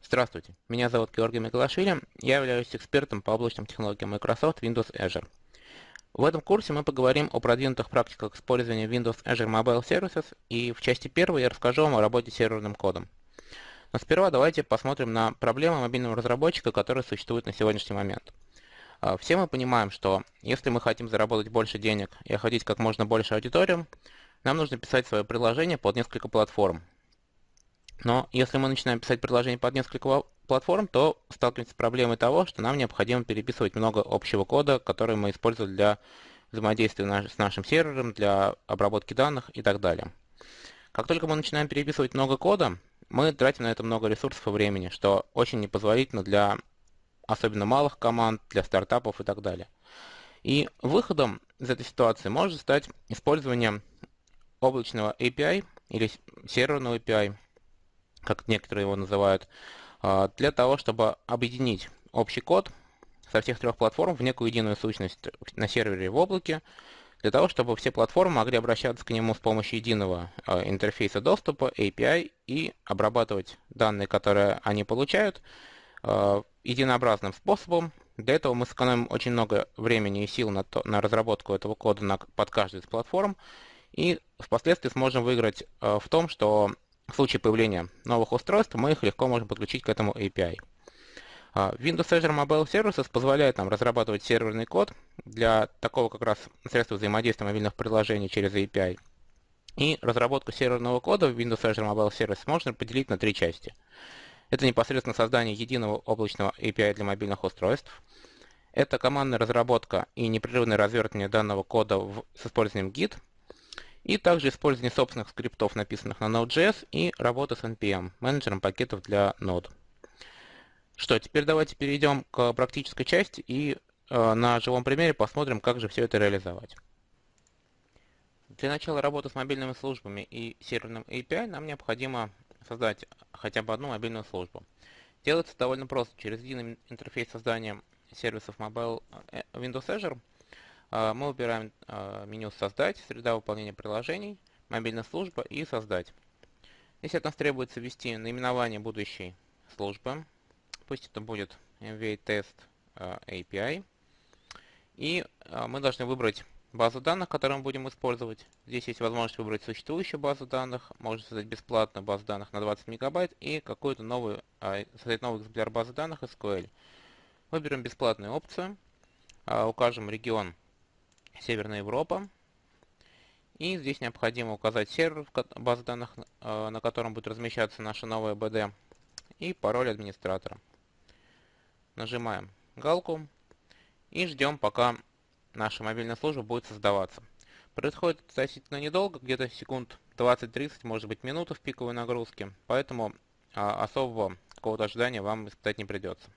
Здравствуйте, меня зовут Георгий Миклашвили, я являюсь экспертом по облачным технологиям Microsoft Windows Azure. В этом курсе мы поговорим о продвинутых практиках использования Windows Azure Mobile Services, и в части первой я расскажу вам о работе с серверным кодом. Но сперва давайте посмотрим на проблемы мобильного разработчика, которые существуют на сегодняшний момент. Все мы понимаем, что если мы хотим заработать больше денег и охватить как можно больше аудиторию, нам нужно писать свое приложение под несколько платформ. Но если мы начинаем писать приложение под несколько платформ, то сталкиваемся с проблемой того, что нам необходимо переписывать много общего кода, который мы используем для взаимодействия с нашим сервером, для обработки данных и так далее. Как только мы начинаем переписывать много кода, мы тратим на это много ресурсов и времени, что очень непозволительно для особенно малых команд, для стартапов и так далее. И выходом из этой ситуации может стать использование облачного API или серверного API, как некоторые его называют, для того, чтобы объединить общий код со всех трех платформ в некую единую сущность на сервере в облаке, для того, чтобы все платформы могли обращаться к нему с помощью единого интерфейса доступа, API, и обрабатывать данные, которые они получают, единообразным способом. Для этого мы сэкономим очень много времени и сил на разработку этого кода под каждой из платформ, и впоследствии сможем выиграть в том, что в случае появления новых устройств мы их легко можем подключить к этому API. Windows Azure Mobile Services позволяет нам разрабатывать серверный код для такого как раз средства взаимодействия мобильных приложений через API. И разработку серверного кода в Windows Azure Mobile Services можно поделить на три части. Это непосредственно создание единого облачного API для мобильных устройств. Это командная разработка и непрерывное развертывание данного кода с использованием Git. И также использование собственных скриптов, написанных на Node.js, и работа с NPM, менеджером пакетов для Node. Что, теперь давайте перейдем к практической части и на живом примере посмотрим, как же все это реализовать. Для начала работы с мобильными службами и серверным API нам необходимо создать хотя бы одну мобильную службу. Делается довольно просто. Через единый интерфейс создания сервисов Mobile Windows Azure мы выбираем меню «Создать», «Среда выполнения приложений», «Мобильная служба» и «Создать». Здесь от нас требуется ввести наименование будущей службы. Пусть это будет MVA Test API. И мы должны выбрать базу данных, которую мы будем использовать. Здесь есть возможность выбрать существующую базу данных, можно создать бесплатную базу данных на 20 мегабайт и какую-то новую, создать новый экземпляр базы данных SQL. Выберем бесплатную опцию, укажем регион Северная Европа. И здесь необходимо указать сервер базы данных, на котором будет размещаться наша новая BD, и пароль администратора. Нажимаем галку и ждем, пока наша мобильная служба будет создаваться. Происходит относительно недолго, где-то секунд 20-30, может быть минуты в пиковой нагрузке, поэтому особого какого-то ожидания вам испытать не придется.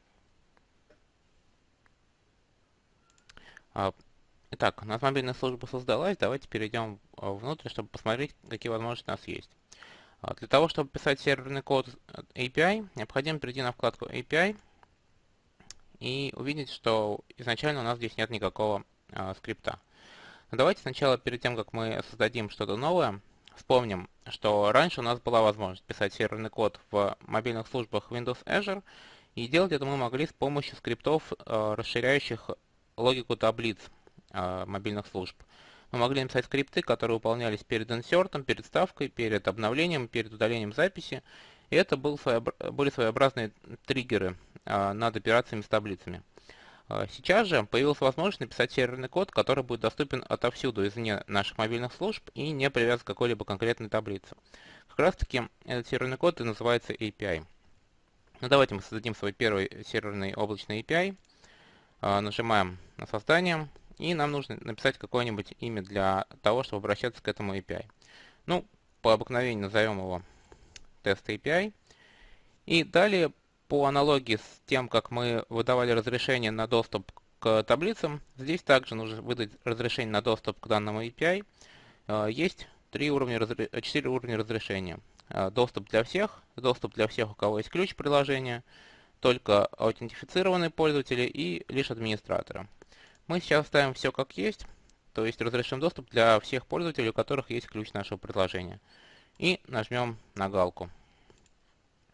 Итак, у нас мобильная служба создалась, давайте перейдем внутрь, чтобы посмотреть, какие возможности у нас есть. Для того, чтобы писать серверный код API, необходимо перейти на вкладку API и увидеть, что изначально у нас здесь нет никакого скрипта. Но давайте сначала, перед тем, как мы создадим что-то новое, вспомним, что раньше у нас была возможность писать серверный код в мобильных службах Windows Azure, и делать это мы могли с помощью скриптов, расширяющих логику таблиц мобильных служб. Мы могли написать скрипты, которые выполнялись перед инсертом, перед вставкой, перед обновлением, перед удалением записи. И это были своеобразные триггеры над операциями с таблицами. Сейчас же появилась возможность написать серверный код, который будет доступен отовсюду извне наших мобильных служб и не привязан к какой-либо конкретной таблице. Как раз таки этот серверный код и называется API. Ну, давайте мы создадим свой первый серверный облачный API. Нажимаем на создание. И нам нужно написать какое-нибудь имя для того, чтобы обращаться к этому API. Ну, по обыкновению назовем его Test API. И далее, по аналогии с тем, как мы выдавали разрешение на доступ к таблицам, здесь также нужно выдать разрешение на доступ к данному API. Есть 4 уровня разрешения. Доступ для всех, у кого есть ключ приложения, только аутентифицированные пользователи и лишь администраторы. Мы сейчас ставим все как есть, то есть разрешим доступ для всех пользователей, у которых есть ключ нашего приложения. И нажмем на галку.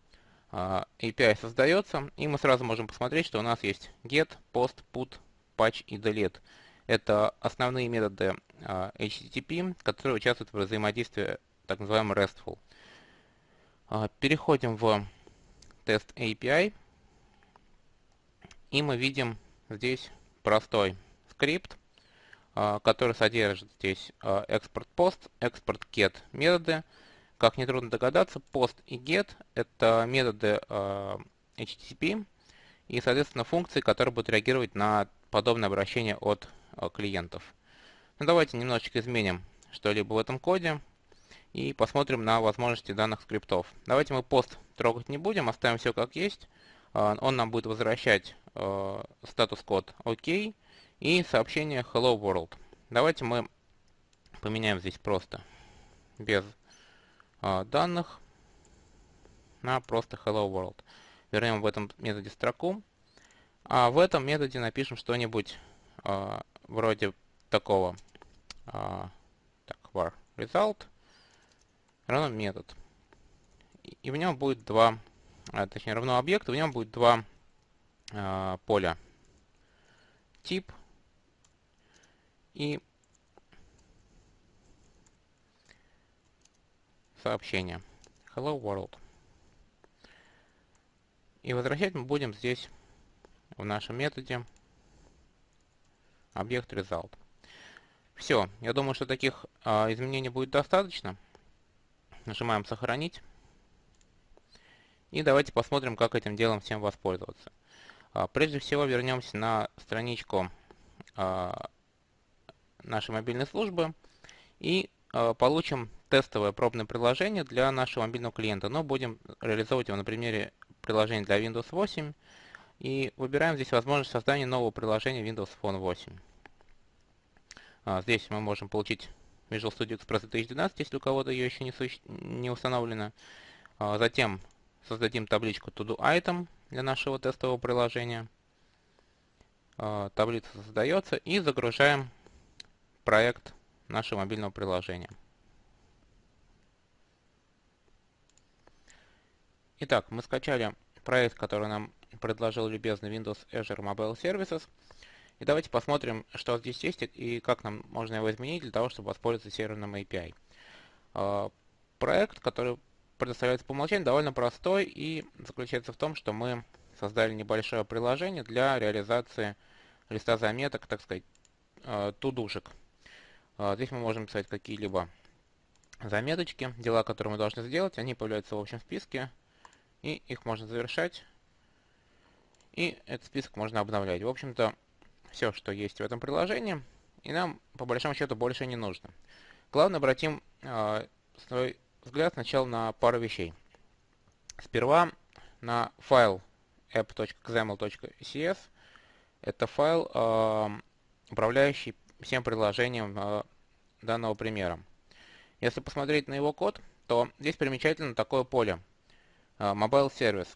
API создается, и мы сразу можем посмотреть, что у нас есть get, post, put, patch и delete. Это основные методы HTTP, которые участвуют в взаимодействии так называемый RESTful. Переходим в тест API, и мы видим здесь простой скрипт, который содержит здесь export post, export get методы. Как нетрудно догадаться, post и get это методы HTTP и, соответственно, функции, которые будут реагировать на подобное обращение от клиентов. Ну, давайте немножечко изменим что-либо в этом коде и посмотрим на возможности данных скриптов. Давайте мы post трогать не будем, оставим все как есть. Он нам будет возвращать статус-код OK и сообщение Hello World. Давайте мы поменяем здесь просто без данных на просто Hello World. Вернем в этом методе строку, а в этом методе напишем что-нибудь вроде такого var result равно метод. И в нем будет точнее равно объект, в нем будет два поля тип и сообщение Hello World. И возвращать мы будем здесь в нашем методе объект result. Все, я думаю, что таких изменений будет достаточно. Нажимаем сохранить. И давайте посмотрим, как этим делом всем воспользоваться. Прежде всего вернемся на страничку нашей мобильной службы и получим тестовое пробное приложение для нашего мобильного клиента. Но будем реализовывать его на примере приложения для Windows 8. И выбираем здесь возможность создания нового приложения Windows Phone 8. Здесь мы можем получить Visual Studio Express 2012, если у кого-то ее еще не установлено. Затем создадим табличку To Do Item для нашего тестового приложения. Таблица создается и загружаем проект нашего мобильного приложения. Итак, мы скачали проект, который нам предложил любезный Windows Azure Mobile Services. И давайте посмотрим, что здесь есть и как нам можно его изменить для того, чтобы воспользоваться серверным API. Проект, который предоставляется по умолчанию, довольно простой и заключается в том, что мы создали небольшое приложение для реализации листа заметок, так сказать, тудушек. Здесь мы можем писать какие-либо заметочки, дела, которые мы должны сделать. Они появляются в общем списке, и их можно завершать, и этот список можно обновлять. В общем-то, все, что есть в этом приложении, и нам, по большому счету, больше не нужно. Главное, обратим свой взгляд сначала на пару вещей. Сперва на файл app.xaml.cs. Это файл, управляющий всем приложением данного примера. Если посмотреть на его код, то здесь примечательно такое поле Mobile Service.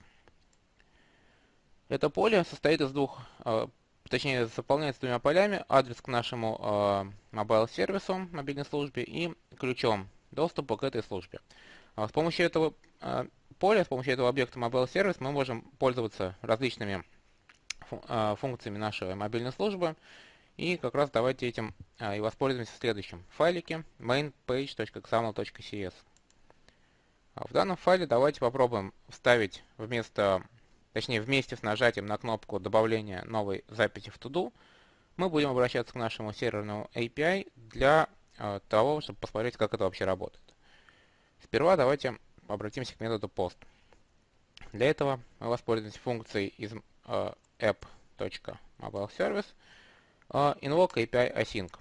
Это поле состоит из точнее заполняется двумя полями: адрес к нашему Mobile сервису, мобильной службе, и ключом доступа к этой службе. С помощью этого поля, с помощью этого объекта Mobile Service мы можем пользоваться различными функциями нашей мобильной службы. И как раз давайте этим и воспользуемся в следующем файлике mainpage.xaml.cs. В данном файле давайте попробуем вставить вместе с нажатием на кнопку добавления новой записи в To-Do, мы будем обращаться к нашему серверному API для того, чтобы посмотреть, как это вообще работает. Сперва давайте обратимся к методу post. Для этого мы воспользуемся функцией из app.mobileservice invoke API async.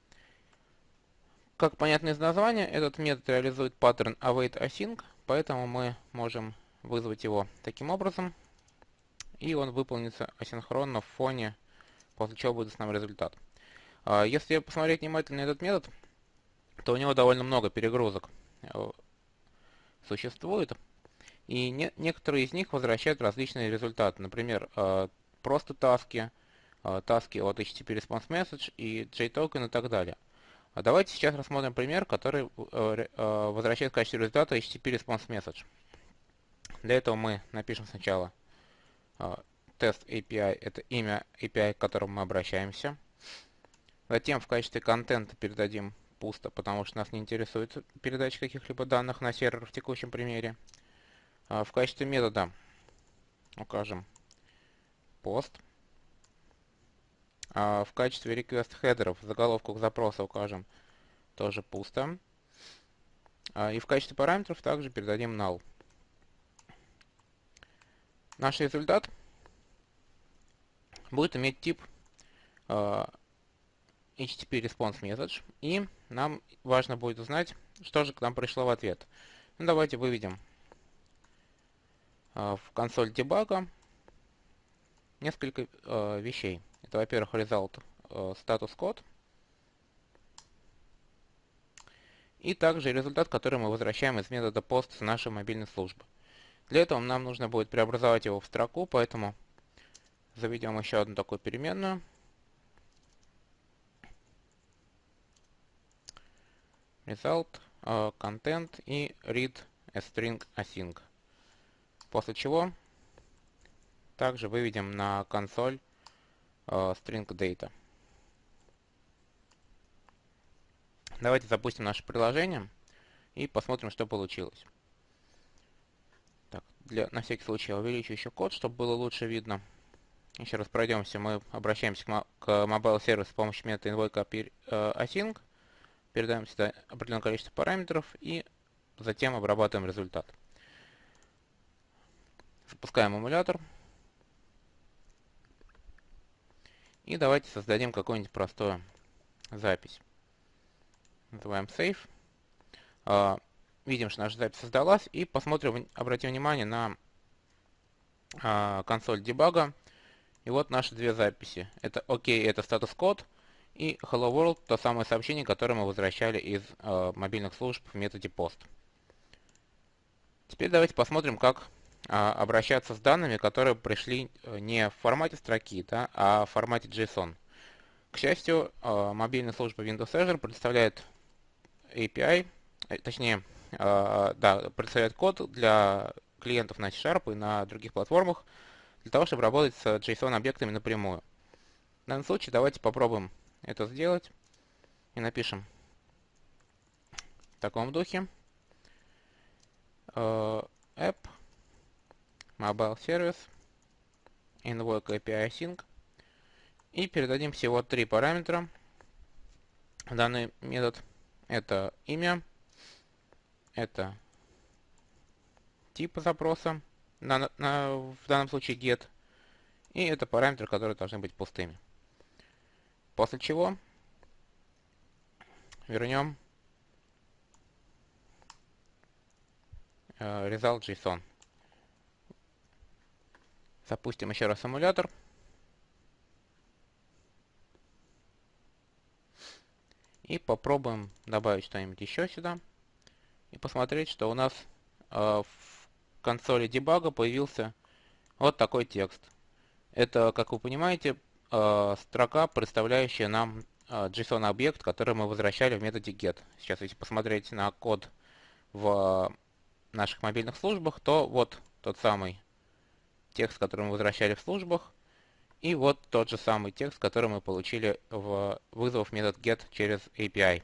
Как понятно из названия, этот метод реализует паттерн await async, поэтому мы можем вызвать его таким образом, и он выполнится асинхронно в фоне, после чего будет основной результат. Если посмотреть внимательно на этот метод, то у него довольно много перегрузок существует, и некоторые из них возвращают различные результаты. Например, просто таски от HTTP Response Message и JToken и так далее. Давайте сейчас рассмотрим пример, который возвращает в качестве результата HTTP Response Message. Для этого мы напишем сначала тест API, это имя API, к которому мы обращаемся. Затем в качестве контента передадим пусто, потому что нас не интересует передача каких-либо данных на сервер в текущем примере. В качестве метода укажем post. В качестве request хедеров заголовку к запросу укажем тоже пусто. И в качестве параметров также передадим null. Наш результат будет иметь тип HTTP response message, и нам важно будет узнать, что же к нам пришло в ответ. Ну, давайте выведем в консоль дебага несколько вещей. Это, во-первых, result status code, и также результат, который мы возвращаем из метода post с нашей мобильной службы. Для этого нам нужно будет преобразовать его в строку, поэтому заведем еще одну такую переменную. Result, content и read a string async. После чего также выведем на консоль string data. Давайте запустим наше приложение и посмотрим, что получилось. Так, на всякий случай я увеличу еще код, чтобы было лучше видно. Еще раз пройдемся. Мы обращаемся к Mobile Service с помощью метода invoke async. Передаем сюда определенное количество параметров и затем обрабатываем результат. Запускаем эмулятор. И давайте создадим какую-нибудь простую запись. Называем save. Видим, что наша запись создалась. И посмотрим, обратим внимание на консоль дебага. И вот наши две записи. Это OK, это статус-код. И Hello World, то самое сообщение, которое мы возвращали из мобильных служб в методе post. Теперь давайте посмотрим, как обращаться с данными, которые пришли не в формате строки, да, а в формате JSON. К счастью, мобильная служба Windows Azure предоставляет API, точнее, предоставляет код для клиентов на C# и на других платформах для того, чтобы работать с JSON-объектами напрямую. В данном случае давайте попробуем это сделать и напишем в таком духе app mobile service invoke API async и передадим всего три параметра в данный метод. Это имя, это тип запроса, в данном случае get, и это параметры, которые должны быть пустыми. После чего вернем result JSON. Запустим еще раз эмулятор. И попробуем добавить что-нибудь еще сюда. И посмотреть, что у нас в консоли дебага появился вот такой текст. Это, как вы понимаете, строка, представляющая нам JSON-объект, который мы возвращали в методе get. Сейчас, если посмотреть на код в наших мобильных службах, то вот тот самый текст, который мы возвращали в службах, и вот тот же самый текст, который мы получили, вызвав метод get через API.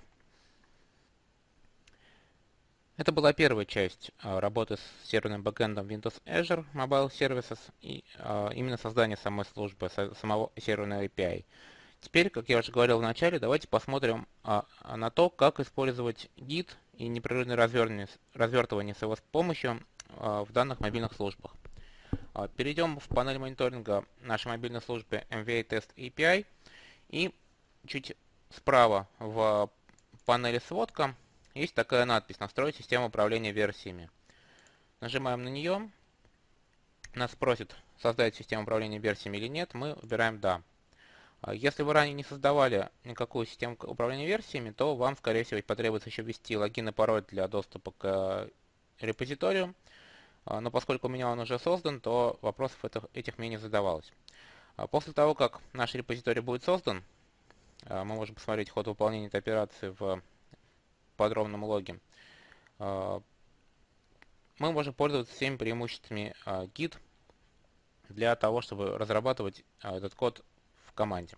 Это была первая часть работы с серверным бэкэндом Windows Azure Mobile Services и именно создание самой службы, самого серверного API. Теперь, как я уже говорил в начале, давайте посмотрим на то, как использовать Git и непрерывное развертывание с его помощью в данных мобильных службах. Перейдем в панель мониторинга нашей мобильной службы MVA Test API и чуть справа в панели сводка есть такая надпись «Настроить систему управления версиями». Нажимаем на нее. Нас спросит, создать систему управления версиями или нет. Мы выбираем «Да». Если вы ранее не создавали никакую систему управления версиями, то вам, скорее всего, потребуется еще ввести логин и пароль для доступа к репозиторию. Но поскольку у меня он уже создан, то вопросов этих мне не задавалось. После того, как наш репозиторий будет создан, мы можем посмотреть ход выполнения этой операции в подробном логе. Мы мы можем пользоваться всеми преимуществами Git для того, чтобы разрабатывать этот код в команде.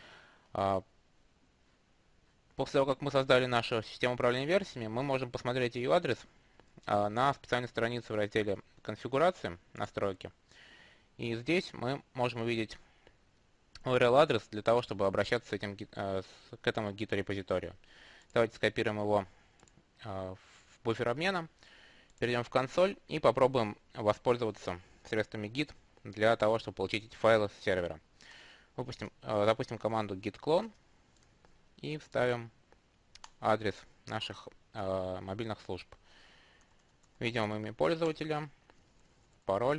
После того, как мы создали нашу систему управления версиями, мы можем посмотреть ее адрес на специальной странице в разделе «Конфигурации», «Настройки». И здесь мы можем увидеть URL-адрес для того, чтобы обращаться к этому Git-репозиторию. Давайте скопируем его в буфер обмена, перейдем в консоль и попробуем воспользоваться средствами Git для того, чтобы получить эти файлы с сервера. Запустим команду git clone и вставим адрес наших мобильных служб. Введем имя пользователя, пароль.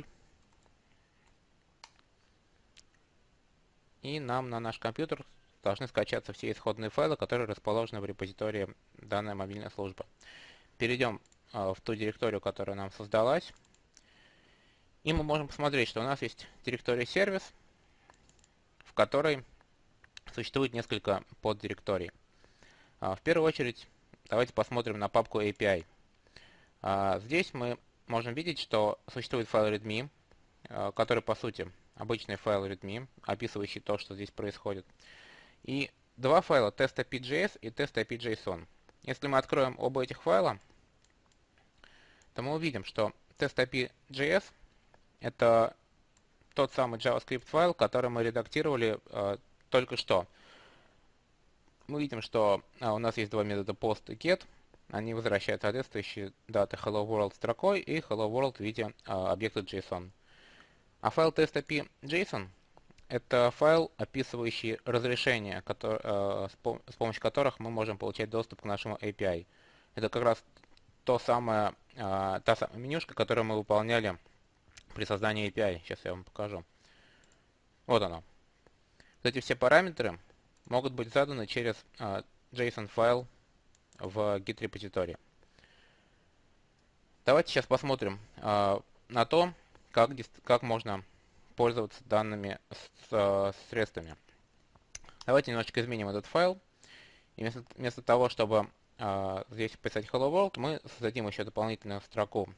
И нам на наш компьютер должны скачаться все исходные файлы, которые расположены в репозитории данной мобильной службы. Перейдем в ту директорию, которая нам создалась. И мы можем посмотреть, что у нас есть директория сервис, в которой существует несколько поддиректорий. В первую очередь, давайте посмотрим на папку API. Здесь мы можем видеть, что существует файл readme, который по сути обычный файл readme, описывающий то, что здесь происходит. И два файла test.api.js и test.api.json. Если мы откроем оба этих файла, то мы увидим, что test.api.js это тот самый JavaScript файл, который мы редактировали только что. Мы видим, что у нас есть два метода post и get. Они возвращают соответствующие даты hello world строкой и hello world в виде объекта JSON. А файл test.api.json это файл, описывающий разрешения, с помощью которых мы можем получать доступ к нашему API. Это как раз та самая менюшка, которую мы выполняли при создании API. Сейчас я вам покажу. Вот оно. Эти все параметры могут быть заданы через JSON-файл в Git-репозитории. Давайте сейчас посмотрим на то, как можно пользоваться данными средствами. Давайте немножечко изменим этот файл. И вместо того, чтобы здесь писать hello world, мы создадим еще дополнительную строку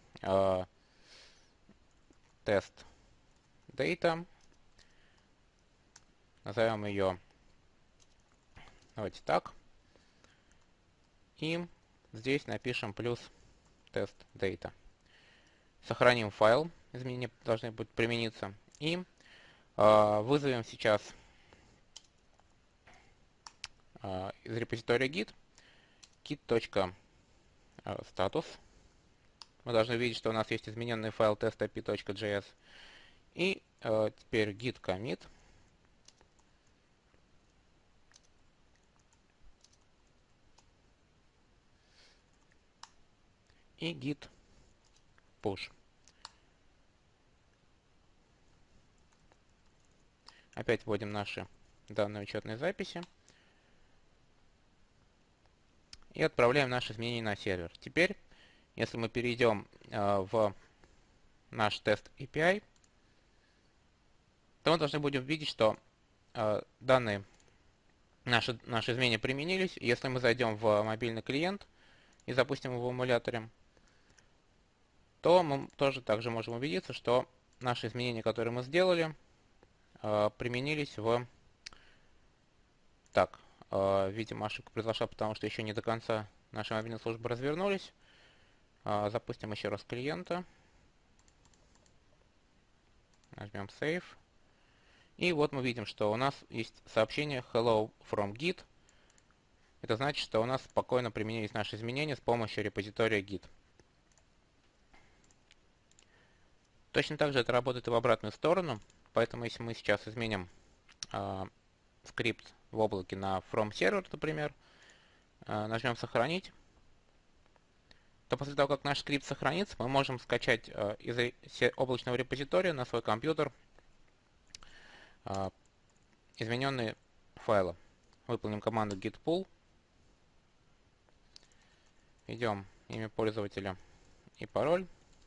test data. Назовем ее, давайте так. И здесь напишем плюс test data. Сохраним файл, изменения должны будут примениться. И вызовем сейчас из репозитория git git.status. Мы должны видеть, что у нас есть измененный файл test.api.js. И теперь git commit. И git push. Опять вводим наши данные учетной записи. И отправляем наши изменения на сервер. Теперь, если мы перейдем в наш тест API, то мы должны будем видеть, что данные наши изменения применились. Если мы зайдем в мобильный клиент и запустим его в эмуляторе, то мы тоже также можем убедиться, что наши изменения, которые мы сделали, применились в... Так, видимо, ошибка произошла, потому что еще не до конца наши мобильные службы развернулись. Запустим еще раз клиента. Нажмем Save. И вот мы видим, что у нас есть сообщение Hello from Git. Это значит, что у нас спокойно применились наши изменения с помощью репозитория Git. Точно так же это работает и в обратную сторону. Поэтому если мы сейчас изменим скрипт в облаке на from server, например, нажмем сохранить, то после того, как наш скрипт сохранится, мы можем скачать из облачного репозитория на свой компьютер измененные файлы. Выполним команду git pull, введем имя пользователя и пароль.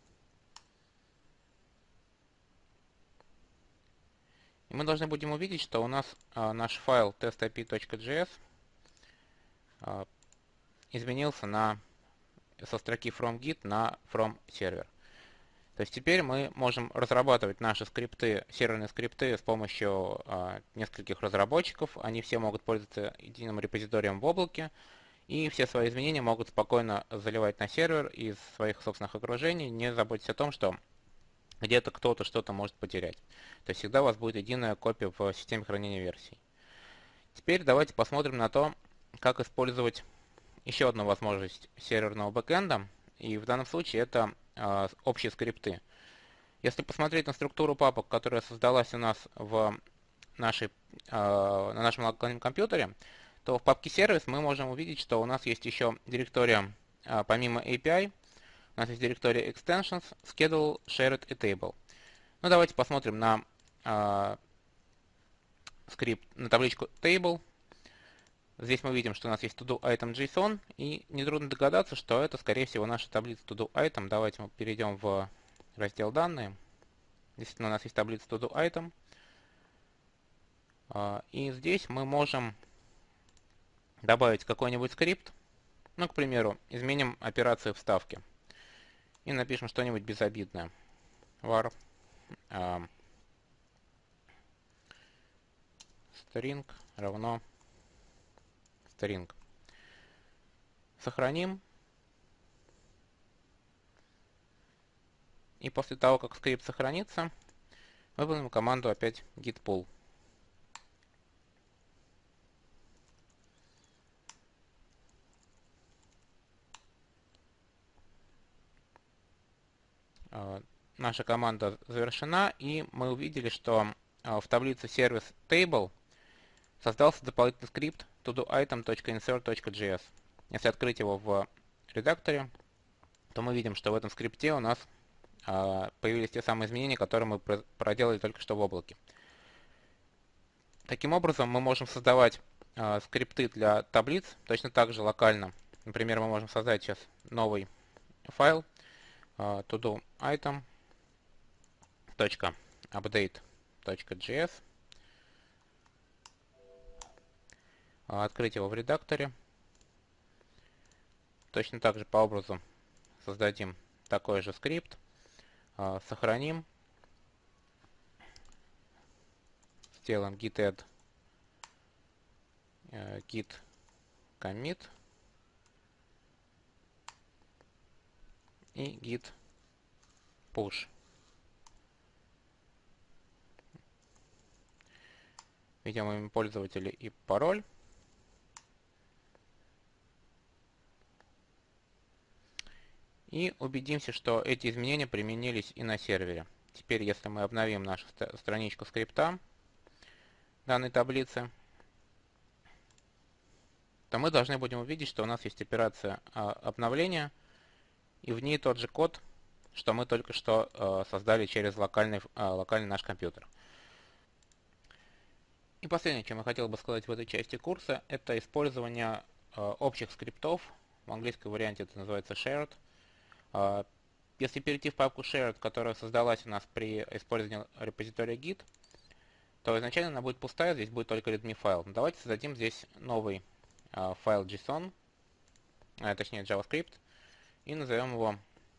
И мы должны будем увидеть, что у нас наш файл test.api.js изменился со строки from git на from server. То есть теперь мы можем разрабатывать наши скрипты, серверные скрипты с помощью нескольких разработчиков. Они все могут пользоваться единым репозиторием в облаке. И все свои изменения могут спокойно заливать на сервер из своих собственных окружений, не заботьтесь о том, что где-то кто-то что-то может потерять. То есть всегда у вас будет единая копия в системе хранения версий. Теперь давайте посмотрим на то, как использовать еще одну возможность серверного бэкэнда. И в данном случае это общие скрипты. Если посмотреть на структуру папок, которая создалась у нас нашей, на нашем локальном компьютере, то в папке сервис мы можем увидеть, что у нас есть еще директория, помимо API, у нас есть директория extensions, schedule, shared и table. Ну, давайте посмотрим на скрипт, на табличку table. Здесь мы видим, что у нас есть to-do item JSON, и нетрудно догадаться, что это, скорее всего, наша таблица to-do item. Давайте мы перейдем в раздел данные. Действительно, у нас есть таблица to-do item. И здесь мы можем добавить какой-нибудь скрипт. Ну, к примеру, изменим операцию вставки. И напишем что-нибудь безобидное. Var string равно string. Сохраним. И после того, как скрипт сохранится, выполним команду опять git pull. Наша команда завершена, и мы увидели, что в таблице service table создался дополнительный скрипт todoitem.insert.js. Если открыть его в редакторе, то мы видим, что в этом скрипте у нас появились те самые изменения, которые мы проделали только что в облаке. Таким образом, мы можем создавать скрипты для таблиц точно так же локально. Например, мы можем создать сейчас новый файл todoitem.update.js, открыть его в редакторе. Точно так же по образу создадим такой же скрипт, сохраним, сделаем git add, git commit и git push. Введем имя пользователя и пароль. И убедимся, что эти изменения применились и на сервере. Теперь, если мы обновим нашу страничку скрипта данной таблицы, то мы должны будем увидеть, что у нас есть операция обновления, и в ней тот же код, что мы только что создали через локальный наш компьютер. И последнее, чем я хотел бы сказать в этой части курса, это использование общих скриптов. В английском варианте это называется shared. Если перейти в папку shared, которая создалась у нас при использовании репозитория git, то изначально она будет пустая, здесь будет только readme файл. Давайте создадим здесь новый файл JSON, точнее JavaScript, и назовем его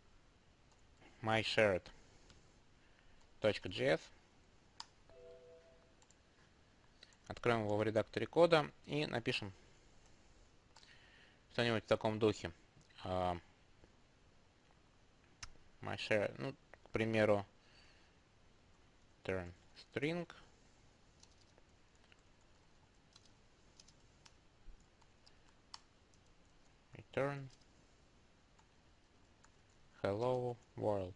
myshared.js. Откроем его в редакторе кода и напишем что-нибудь в таком духе. MyShare, ну, к примеру, turn string, return hello world.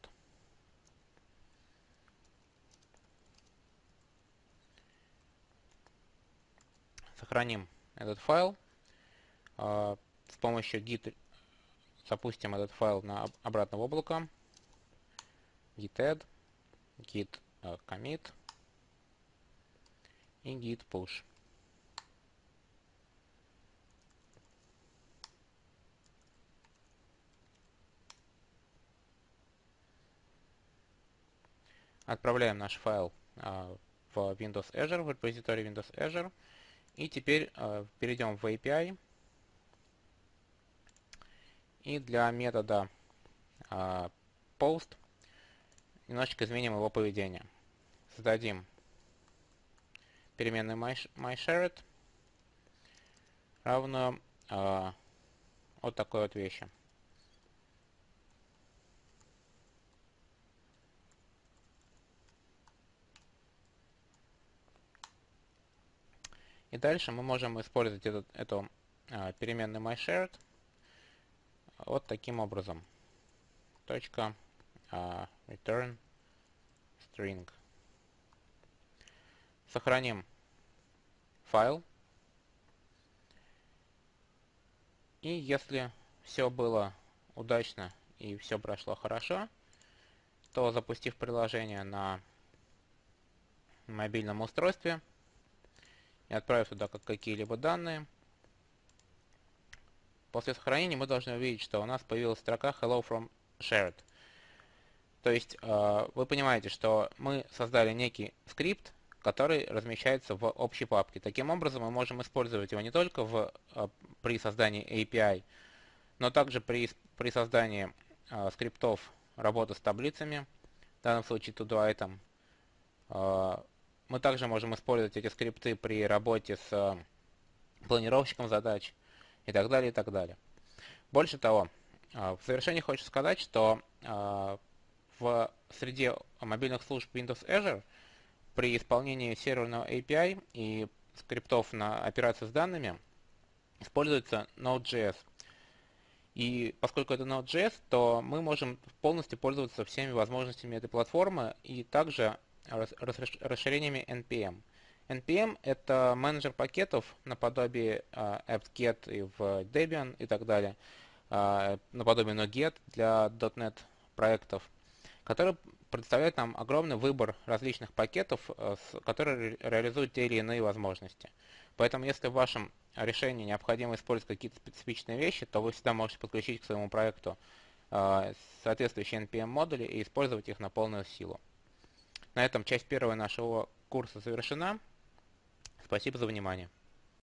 Сохраним этот файл. С помощью git запустим этот файл обратно в облако. Git add, git commit и git push. Отправляем наш файл в Windows Azure, в репозиторий Windows Azure. И теперь перейдем в API. И для метода post немножечко изменим его поведение. Создадим переменную myShared равную вот такой вот вещи. И дальше мы можем использовать эту переменную myShared вот таким образом. Точка return string. Сохраним файл. И если все было удачно и все прошло хорошо, то запустив приложение на мобильном устройстве и отправив туда какие-либо данные, после сохранения мы должны увидеть, что у нас появилась строка Hello from Shared. То есть вы понимаете, что мы создали некий скрипт, который размещается в общей папке. Таким образом, мы можем использовать его не только при создании API, но также при создании скриптов работы с таблицами, в данном случае to-do item. Мы также можем использовать эти скрипты при работе с планировщиком задач и так далее, и так далее. Больше того, в завершении хочу сказать, что в среде мобильных служб Windows Azure при исполнении серверного API и скриптов на операцию с данными используется Node.js. И поскольку это Node.js, то мы можем полностью пользоваться всеми возможностями этой платформы и также расширениями NPM. NPM — это менеджер пакетов наподобие apt-get и в Debian и так далее, наподобие NuGet для .NET проектов, который предоставляет нам огромный выбор различных пакетов, которые реализуют те или иные возможности. Поэтому, если в вашем решении необходимо использовать какие-то специфичные вещи, то вы всегда можете подключить к своему проекту соответствующие NPM-модули и использовать их на полную силу. На этом часть первая нашего курса завершена. Спасибо за внимание.